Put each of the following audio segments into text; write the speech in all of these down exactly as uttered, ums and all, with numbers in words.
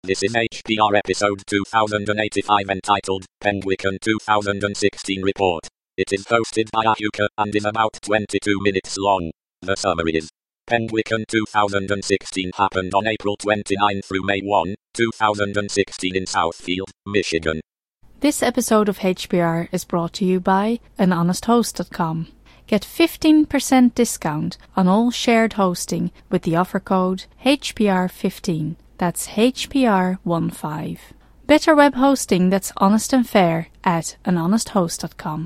This is H P R episode two thousand eighty-five entitled Penguicon two thousand sixteen Report. It is hosted by Ahuka and is about twenty-two minutes long. The summary is: Penguicon two thousand sixteen happened on April twenty-ninth through May first, two thousand sixteen in Southfield, Michigan. This episode of H P R is brought to you by an honest host dot com. Get fifteen percent discount on all shared hosting with the offer code H P R fifteen. That's H P R fifteen. Better web hosting that's honest and fair at an honest host dot com.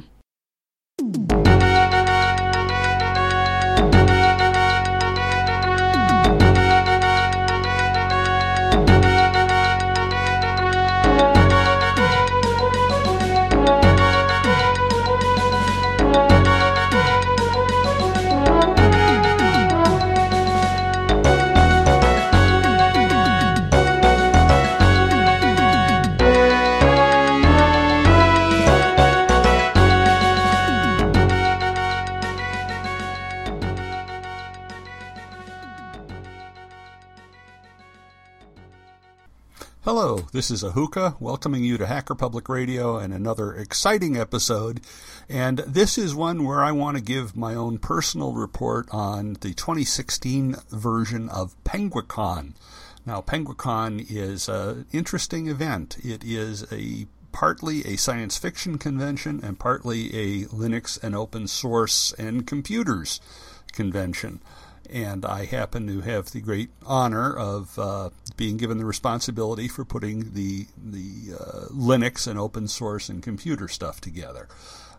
Hello, this is Ahuka, welcoming you to Hacker Public Radio and another exciting episode. And this is one where I want to give my own personal report on the twenty sixteen version of Penguicon. Now, Penguicon is an interesting event. It is a partly a science fiction convention and partly a Linux and open source and computers convention. And I happen to have the great honor of uh, being given the responsibility for putting the the uh, Linux and open source and computer stuff together.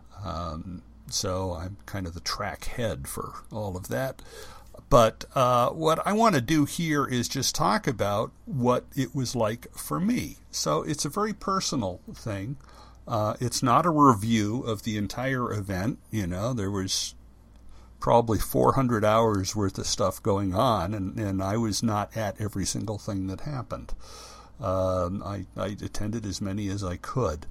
Um, so I'm kind of the track head for all of that. But uh, what I want to do here is just talk about what it was like for me. So it's a very personal thing. Uh, it's not a review of the entire event. You know, there was probably four hundred hours worth of stuff going on, and, and I was not at every single thing that happened. Um, I, I attended as many as I could.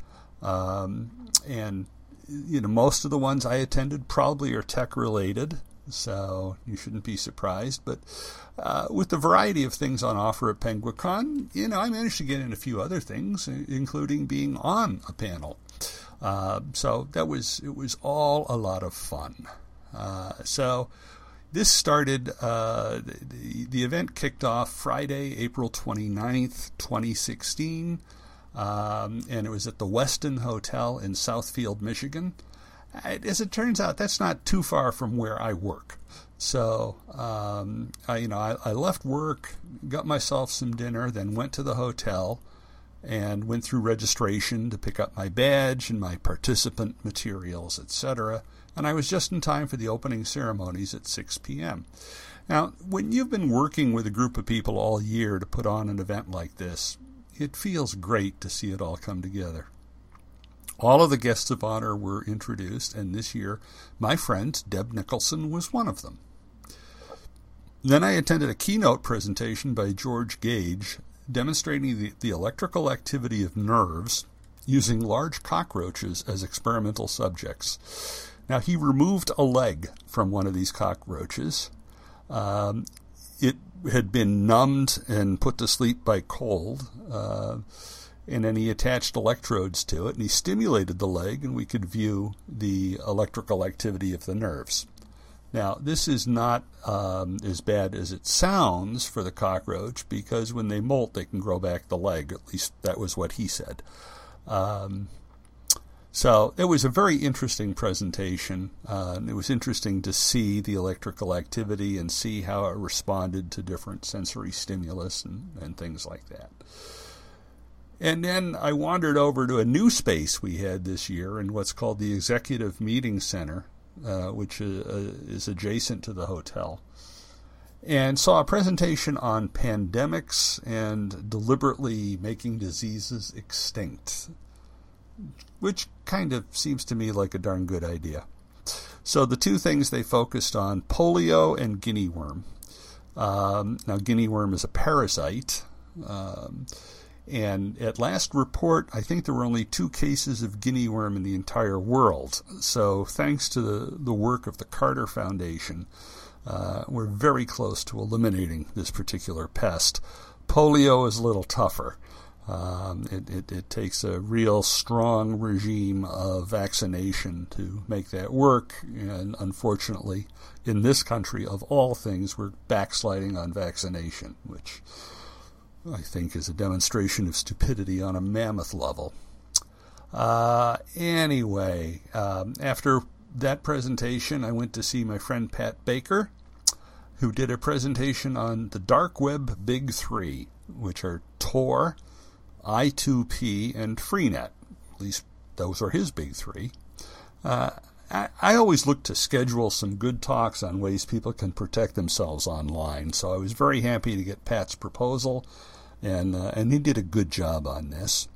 Um, and, you know, most of the ones I attended probably are tech-related, so you shouldn't be surprised. But uh, with the variety of things on offer at Penguicon, you know, I managed to get in a few other things, including being on a panel. Uh, so that was it was all a lot of fun. Uh, so this started, uh, the, the event kicked off Friday, April twenty-ninth, twenty sixteen, um, and it was at the Westin Hotel in Southfield, Michigan. As it turns out, that's not too far from where I work. So, um, I, you know, I, I left work, got myself some dinner, then went to the hotel and went through registration to pick up my badge and my participant materials, et cetera. And I was just in time for the opening ceremonies at six p.m. Now, when you've been working with a group of people all year to put on an event like this, it feels great to see it all come together. All of the guests of honor were introduced, and this year, my friend Deb Nicholson was one of them. Then I attended a keynote presentation by George Gage demonstrating the, the electrical activity of nerves using large cockroaches as experimental subjects. Now, he removed a leg from one of these cockroaches. Um, it had been numbed and put to sleep by cold, uh, and then he attached electrodes to it, and he stimulated the leg, and we could view the electrical activity of the nerves. Now, this is not um, as bad as it sounds for the cockroach, because when they molt, they can grow back the leg. At least that was what he said. Um, So it was a very interesting presentation. Uh, it was interesting to see the electrical activity and see how it responded to different sensory stimulus and, and things like that. And then I wandered over to a new space we had this year in what's called the Executive Meeting Center, uh, which is, uh, is adjacent to the hotel, and saw a presentation on pandemics and deliberately making diseases extinct, which kind of seems to me like a darn good idea. So the two things they focused on, polio and guinea worm. Um, now, guinea worm is a parasite, um, and at last report, I think there were only two cases of guinea worm in the entire world. So thanks to the, the work of the Carter Foundation, uh, we're very close to eliminating this particular pest. polio is a little tougher. Um, it, it, it takes a real strong regime of vaccination to make that work, and unfortunately, in this country, of all things, we're backsliding on vaccination, which I think is a demonstration of stupidity on a mammoth level. Uh, anyway, um, after that presentation, I went to see my friend Pat Baker, who did a presentation on the dark web big three, which are Tor, I two P, and Freenet. At least those are his big three. Uh, I, I always look to schedule some good talks on ways people can protect themselves online, so I was very happy to get Pat's proposal, and uh, and he did a good job on this.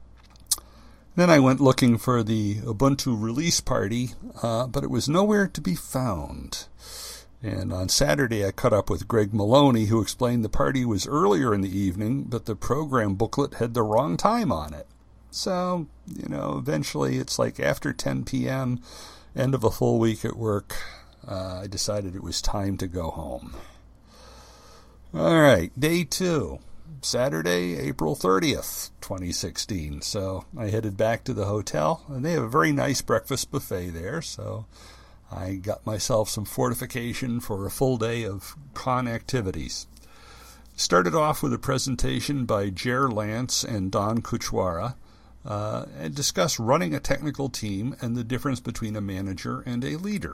Then I went looking for the Ubuntu release party, uh, but it was nowhere to be found. And on Saturday, I caught up with Greg Maloney, who explained the party was earlier in the evening, but the program booklet had the wrong time on it. So, you know, eventually it's like after ten p.m., end of a full week at work, uh, I decided it was time to go home. All right, day two, Saturday, April thirtieth, twenty sixteen. So I headed back to the hotel, and they have a very nice breakfast buffet there, so I got myself some fortification for a full day of con activities. Started off with a presentation by Jer Lance and Don Kuchwara, uh, and discussed running a technical team and the difference between a manager and a leader.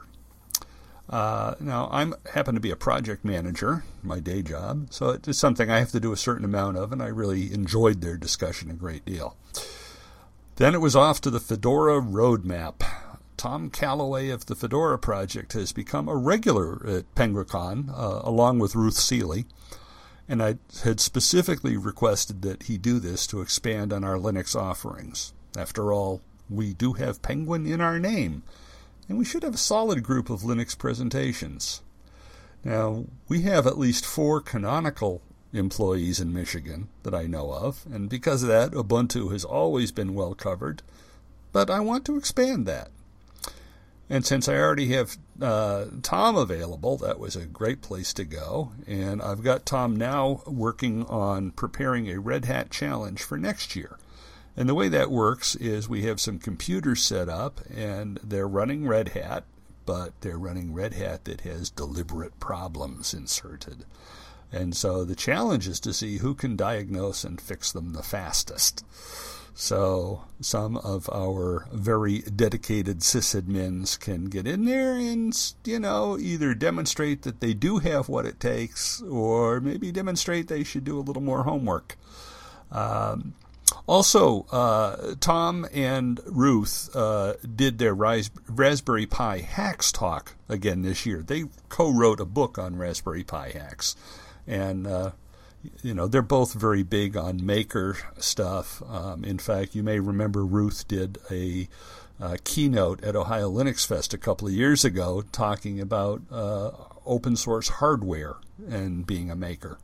Uh, now, I happen to be a project manager, my day job, so it's something I have to do a certain amount of, and I really enjoyed their discussion a great deal. Then it was off to the Fedora roadmap. Tom Calloway of the Fedora Project has become a regular at Penguicon, uh, along with Ruth Seeley, and I had specifically requested that he do this to expand on our Linux offerings. After all, we do have Penguin in our name, and we should have a solid group of Linux presentations. Now, we have at least four canonical employees in Michigan that I know of, and because of that, Ubuntu has always been well covered, but I want to expand that. And since I already have uh, Tom available, that was a great place to go. And I've got Tom now working on preparing a Red Hat challenge for next year. And the way that works is we have some computers set up, and they're running Red Hat, but they're running Red Hat that has deliberate problems inserted. And so the challenge is to see who can diagnose and fix them the fastest. So some of our very dedicated sysadmins can get in there and, you know, either demonstrate that they do have what it takes, or maybe demonstrate they should do a little more homework. Um, also, uh, Tom and Ruth uh, did their Rise- Raspberry Pi Hacks talk again this year. They co-wrote a book on Raspberry Pi Hacks, and uh, you know, they're both very big on maker stuff. Um, in fact, you may remember Ruth did a uh, keynote at Ohio Linux Fest a couple of years ago talking about uh, open source hardware and being a maker.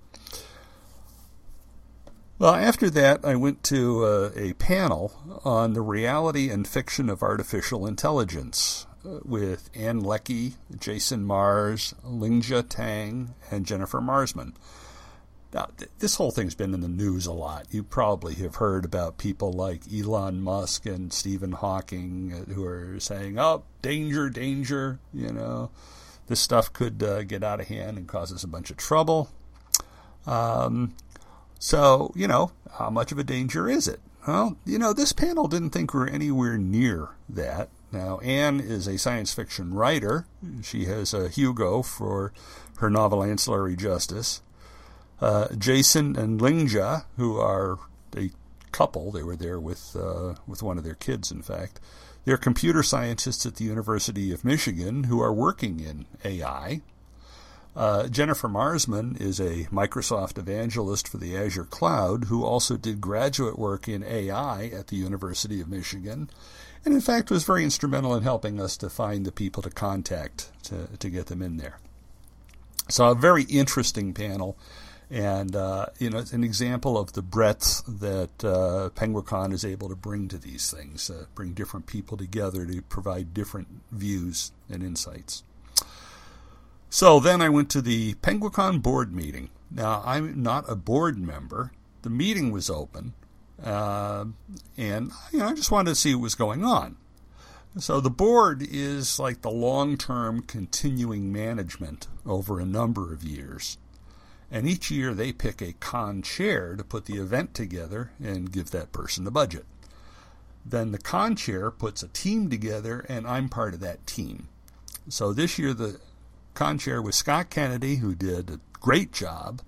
Well, after that, I went to uh, a panel on the reality and fiction of artificial intelligence uh, with Ann Leckie, Jason Mars, Lingjia Tang, and Jennifer Marsman. Now, th- this whole thing's been in the news a lot. You probably have heard about people like Elon Musk and Stephen Hawking uh, who are saying, oh, danger, danger, you know, this stuff could uh, get out of hand and cause us a bunch of trouble. Um, so, you know, how much of a danger is it? Well, you know, this panel didn't think we were anywhere near that. Now, Anne is a science fiction writer. She has a Hugo for her novel Ancillary Justice. Uh, Jason and Lingjia, who are a couple, they were there with uh, with one of their kids, in fact. They're computer scientists at the University of Michigan who are working in A I. Uh, Jennifer Marsman is a Microsoft evangelist for the Azure Cloud who also did graduate work in A I at the University of Michigan, and in fact was very instrumental in helping us to find the people to contact to, to get them in there. So a very interesting panel. And, uh, you know, it's an example of the breadth that uh, Penguicon is able to bring to these things, uh, bring different people together to provide different views and insights. So then I went to the Penguicon board meeting, Now, I'm not a board member. The meeting was open, uh, and you know, I just wanted to see what was going on. So the board is like the long-term continuing management over a number of years. And each year they pick a con chair to put the event together and give that person the budget. Then the con chair puts a team together, and I'm part of that team. So this year the con chair was Scott Kennedy, who did a great job.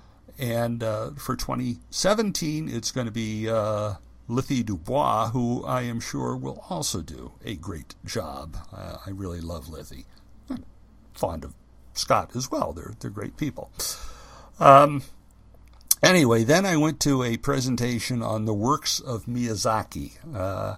And uh, for twenty seventeen, it's going to be uh, Lithy Dubois, who I am sure will also do a great job. Uh, I really love Lithy. I'm fond of Scott as well. They're they're great people. Um, anyway, then I went to a presentation on the works of Miyazaki. Uh,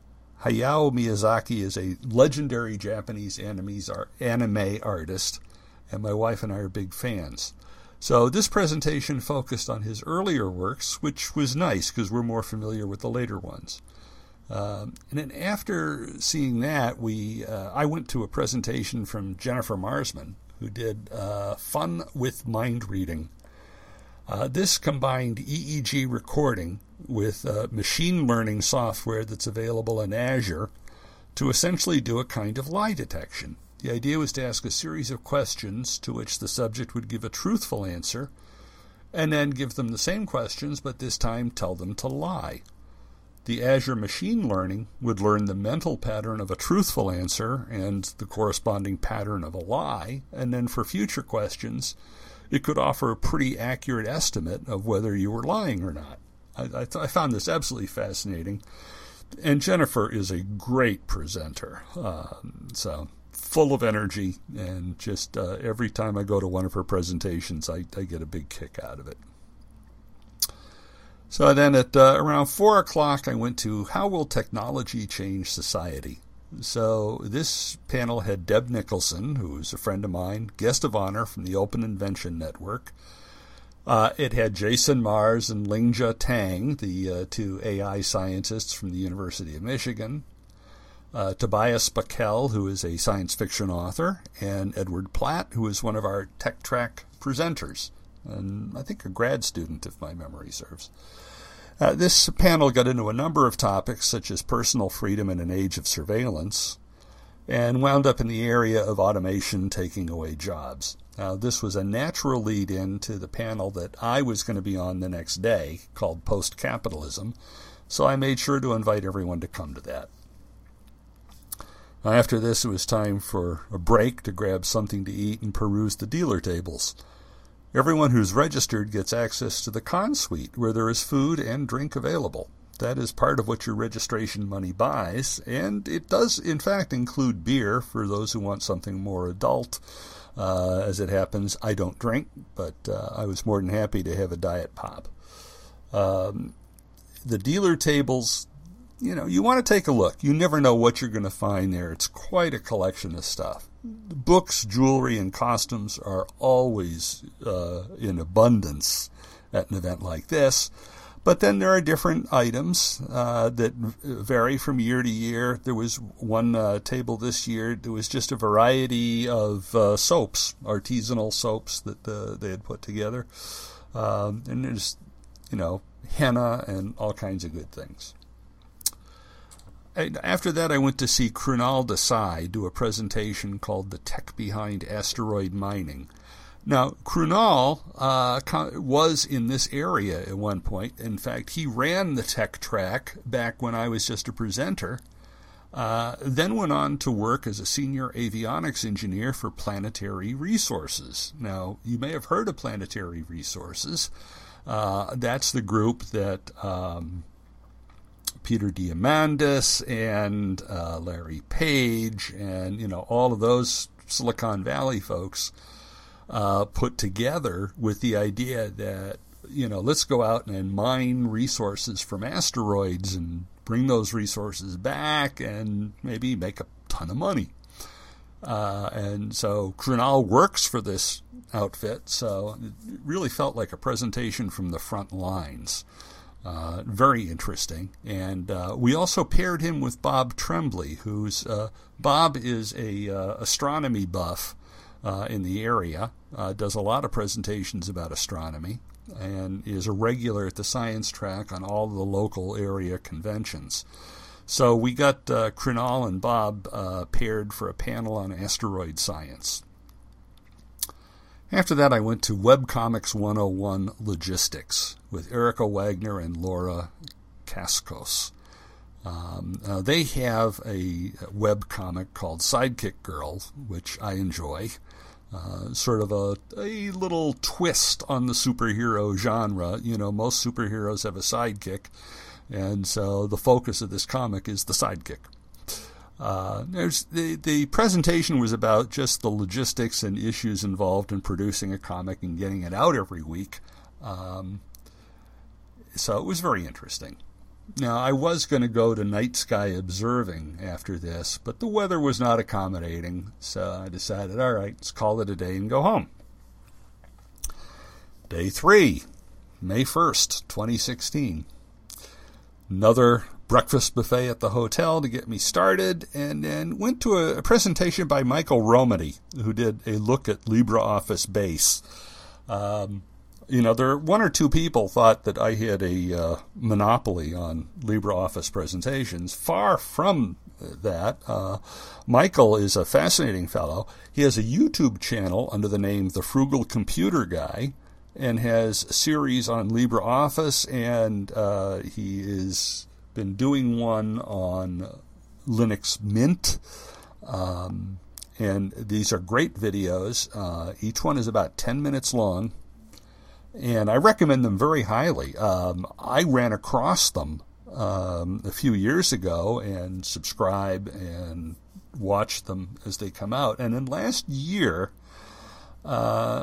Hayao Miyazaki is a legendary Japanese anime artist, and my wife and I are big fans. So this presentation focused on his earlier works, which was nice because we're more familiar with the later ones. Um, and then after seeing that, we uh, I went to a presentation from Jennifer Marsman, who did uh, Fun with Mind Reading. Uh, this combined E E G recording with uh, machine learning software that's available in Azure to essentially do a kind of lie detection. The idea was to ask a series of questions to which the subject would give a truthful answer, and then give them the same questions, but this time tell them to lie. The Azure machine learning would learn the mental pattern of a truthful answer and the corresponding pattern of a lie, and then for future questions, it could offer a pretty accurate estimate of whether you were lying or not. I, I, th- I found this absolutely fascinating, and Jennifer is a great presenter, um, so full of energy, and just uh, every time I go to one of her presentations, I, I get a big kick out of it. So then at uh, around four o'clock, I went to How Will Technology Change Society? So this panel had Deb Nicholson, who is a friend of mine, guest of honor from the Open Invention Network. Uh, it had Jason Mars and Lingjia Tang, the uh, two A I scientists from the University of Michigan. Uh, Tobias Bakel, who is a science fiction author, and Edward Platt, who is one of our Tech Track presenters, and I think a grad student, if my memory serves. Uh, this panel got into a number of topics, such as personal freedom in an age of surveillance, and wound up in the area of automation taking away jobs. Now, this was a natural lead-in to the panel that I was going to be on the next day, called Post-Capitalism, so I made sure to invite everyone to come to that. After this, it was time for a break to grab something to eat and peruse the dealer tables. Everyone who's registered gets access to the con suite, where there is food and drink available. That is part of what your registration money buys, and it does, in fact, include beer for those who want something more adult. Uh, as it happens, I don't drink, but uh, I was more than happy to have a diet pop. Um, the dealer tables, you know, you want to take a look. You never know what you're going to find there. It's quite a collection of stuff. Books, jewelry, and costumes are always uh, in abundance at an event like this. But then there are different items uh, that vary from year to year. There was one uh, table this year. There was just a variety of uh, soaps, artisanal soaps that uh, they had put together. Um, and there's, you know, henna and all kinds of good things. After that, I went to see Krunal Desai do a presentation called The Tech Behind Asteroid Mining. Now, Krunal uh, was in this area at one point. In fact, he ran the tech track back when I was just a presenter, uh, then went on to work as a senior avionics engineer for Planetary Resources. Now, you may have heard of Planetary Resources. Uh, that's the group that Um, Peter Diamandis and uh, Larry Page and, you know, all of those Silicon Valley folks uh, put together with the idea that, you know, let's go out and mine resources from asteroids and bring those resources back and maybe make a ton of money. Uh, and so Krunal works for this outfit, so it really felt like a presentation from the front lines. Uh, very interesting. And uh, we also paired him with Bob Tremblay, who's uh, Bob is a uh, astronomy buff uh, in the area, uh, does a lot of presentations about astronomy, and is a regular at the science track on all the local area conventions. So we got uh, Krinal and Bob uh, paired for a panel on asteroid science. After that, I went to Webcomics one oh one Logistics with Erica Wagner and Laura Cascos. Um, uh, they have a webcomic called Sidekick Girl, which I enjoy. Uh, sort of a, a little twist on the superhero genre. You know, most superheroes have a sidekick, and so the focus of this comic is the sidekick. Uh, there's the, the presentation was about just the logistics and issues involved in producing a comic and getting it out every week. Um, so it was very interesting. Now, I was going to go to Night Sky Observing after this, but the weather was not accommodating, so I decided, all right, let's call it a day and go home. Day three, May first, twenty sixteen. Another breakfast buffet at the hotel to get me started, and then went to a, a presentation by Michael Romany, who did a look at LibreOffice Base. Um, you know, there one or two people thought that I had a uh, monopoly on LibreOffice presentations. Far from that. Uh, Michael is a fascinating fellow. He has a YouTube channel under the name The Frugal Computer Guy, and has a series on LibreOffice, and uh, he has been doing one on Linux Mint. Um, and these are great videos. Uh, each one is about ten minutes long, and I recommend them very highly. Um, I ran across them um, a few years ago and subscribe and watch them as they come out. And then last year, uh,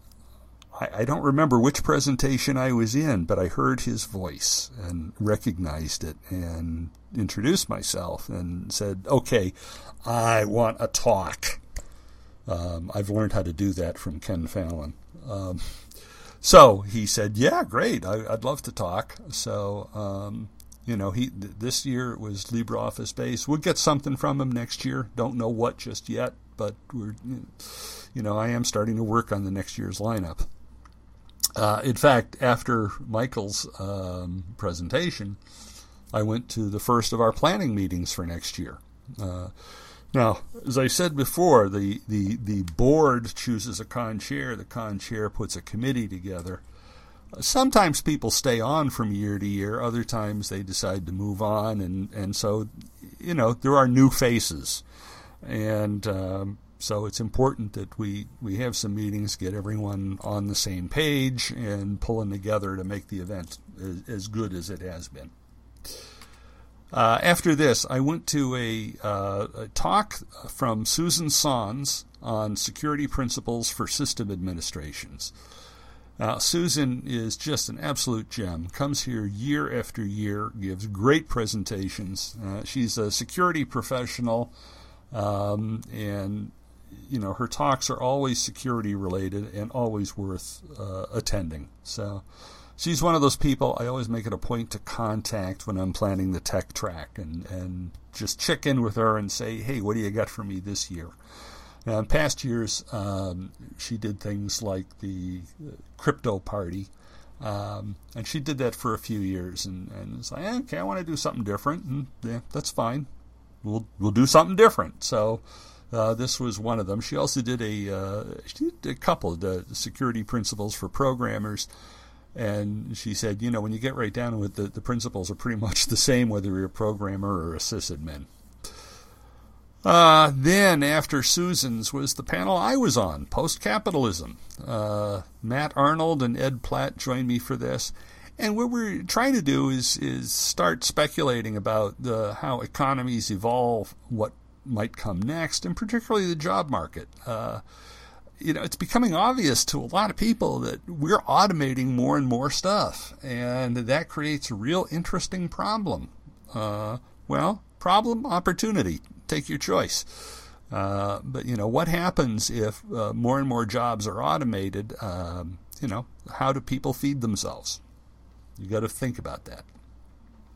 I don't remember which presentation I was in, but I heard his voice and recognized it and introduced myself and said, okay, I want a talk. Um, I've learned how to do that from Ken Fallon. Um, so he said, yeah, great, I, I'd love to talk. So, um, you know, he this year it was LibreOffice Base. We'll get something from him next year. Don't know what just yet, but we're, you know, I am starting to work on the next year's lineup. Uh, in fact, after Michael's um, presentation, I went to the first of our planning meetings for next year. Uh, now, as I said before, the, the, the board chooses a con chair. The con chair puts a committee together. Sometimes people stay on from year to year. Other times they decide to move on. And, and so, you know, there are new faces. And um, so it's important that we, we have some meetings, get everyone on the same page, and pulling together to make the event as, as good as it has been. Uh, after this, I went to a, uh, a talk from Susan Sons on security principles for system administrations. Now, Susan is just an absolute gem. Comes here year after year, gives great presentations. Uh, she's a security professional, um, and you know, her talks are always security related and always worth uh, attending. So she's one of those people I always make it a point to contact when I'm planning the tech track, and, and just check in with her and say, hey, what do you got for me this year? Now, in past years, um, she did things like the crypto party, um, and she did that for a few years, and, and it's like, okay, I want to do something different, and yeah, that's fine. We'll we'll do something different. So Uh, this was one of them. She also did a, uh, she did a couple of the security principles for programmers. And she said, you know, when you get right down to it, the, the principles are pretty much the same whether you're a programmer or a sysadmin. Uh, then, after Susan's, was the panel I was on, Post-Capitalism. Uh, Matt Arnold and Ed Platt joined me for this. And what we're trying to do is is start speculating about the, how economies evolve, what might come next, and particularly the job market. Uh, you know, it's becoming obvious to a lot of people that we're automating more and more stuff, and that creates a real interesting problem. Uh, well, problem, opportunity, take your choice. Uh, but, you know, what happens if uh, more and more jobs are automated? Um, you know, how do people feed themselves? You got to think about that.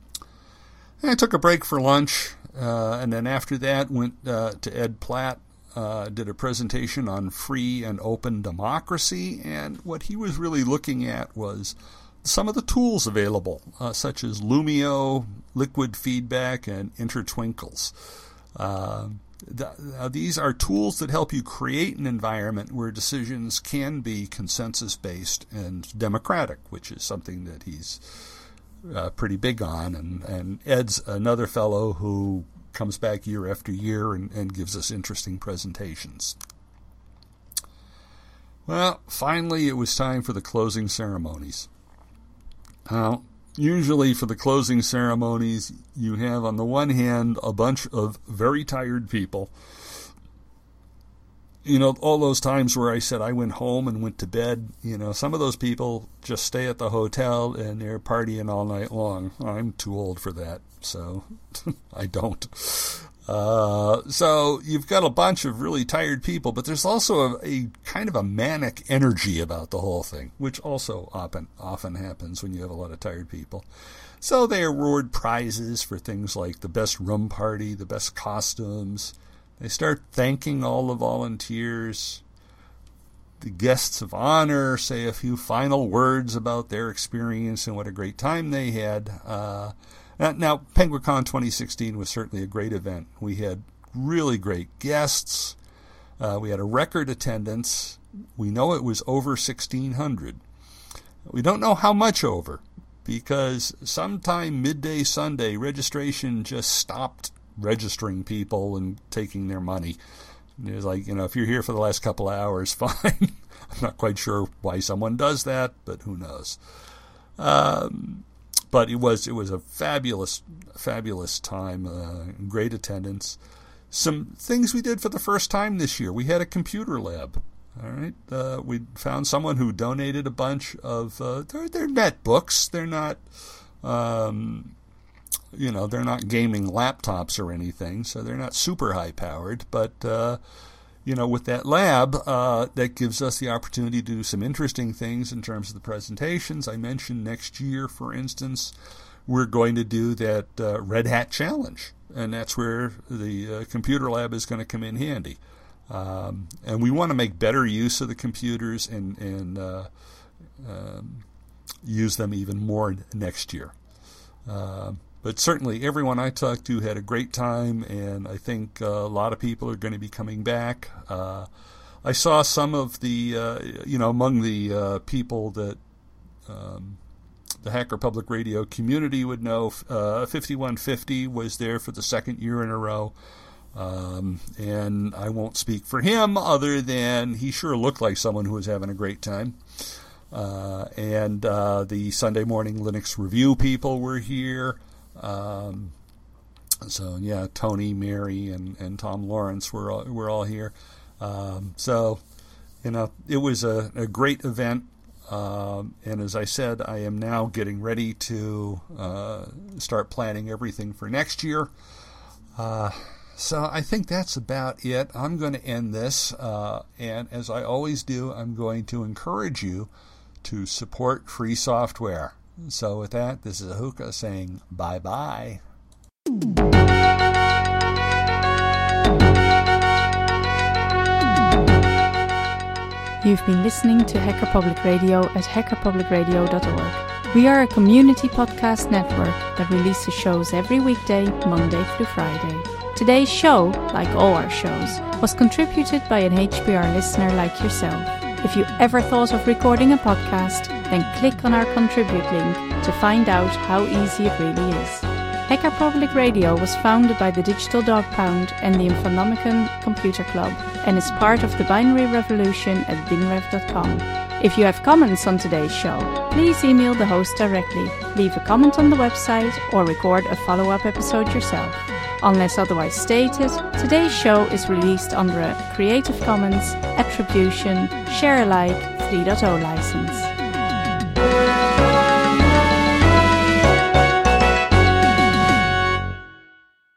And I took a break for lunch. Uh, and then after that, went uh, to Ed Platt uh, did a presentation on free and open democracy, and what he was really looking at was some of the tools available, uh, such as Lumio, Liquid Feedback, and Intertwinkles. Uh, th- uh, these are tools that help you create an environment where decisions can be consensus-based and democratic, which is something that he's uh, pretty big on. And, and Ed's another fellow who comes back year after year and, and gives us interesting presentations. Well, finally it was time for the closing ceremonies. Now, usually for the closing ceremonies, you have on the one hand a bunch of very tired people. You know, all those times where I said I went home and went to bed, you know, some of those people just stay at the hotel and they're partying all night long. I'm too old for that, so I don't. Uh, so you've got a bunch of really tired people, but there's also a, a kind of a manic energy about the whole thing, which also often often happens when you have a lot of tired people. So they award prizes for things like the best room party, the best costumes. They start thanking all the volunteers. The guests of honor say a few final words about their experience and what a great time they had. Uh, now, Penguicon twenty sixteen was certainly a great event. We had really great guests. Uh, we had a record attendance. We know it was over sixteen hundred. We don't know how much over, because sometime midday Sunday, registration just stopped registering people and taking their money. It's like, you know, if you're here for the last couple of hours, fine. I'm not quite sure why someone does that, but who knows. Um, but it was it was a fabulous, fabulous time, uh, great attendance. Some things we did for the first time this year. We had a computer lab. All right, uh, we found someone who donated a bunch of uh, they're, they're netbooks. They're not. Um, You know, they're not gaming laptops or anything, so they're not super high-powered. But, uh, you know, with that lab, uh, that gives us the opportunity to do some interesting things in terms of the presentations. I mentioned next year, for instance, we're going to do that uh, Red Hat Challenge, and that's where the uh, computer lab is going to come in handy. Um, and we want to make better use of the computers and, and uh, um, use them even more next year. Uh, But certainly everyone I talked to had a great time, and I think uh, a lot of people are going to be coming back. Uh, I saw some of the, uh, you know, among the uh, people that um, the Hacker Public Radio community would know, uh, fifty-one fifty was there for the second year in a row. Um, and I won't speak for him other than he sure looked like someone who was having a great time. Uh, and uh, the Sunday Morning Linux Review people were here. Um, so yeah, Tony, Mary, and, and Tom Lawrence were all, were all here. Um, so, you know, it was a, a great event. Um, and as I said, I am now getting ready to uh, start planning everything for next year. Uh, so I think that's about it. I'm going to end this. Uh, and as I always do, I'm going to encourage you to support free software. So with that, this is Ahuka saying bye-bye. You've been listening to Hacker Public Radio at hacker public radio dot org. We are a community podcast network that releases shows every weekday, Monday through Friday. Today's show, like all our shows, was contributed by an H P R listener like yourself. If you ever thought of recording a podcast, then click on our Contribute link to find out how easy it really is. Hacker Public Radio was founded by the Digital Dog Pound and the Infonomicon Computer Club and is part of the Binary Revolution at binrev dot com. If you have comments on today's show, please email the host directly, leave a comment on the website, or record a follow-up episode yourself. Unless otherwise stated, today's show is released under a Creative Commons Attribution Share Alike three point oh license.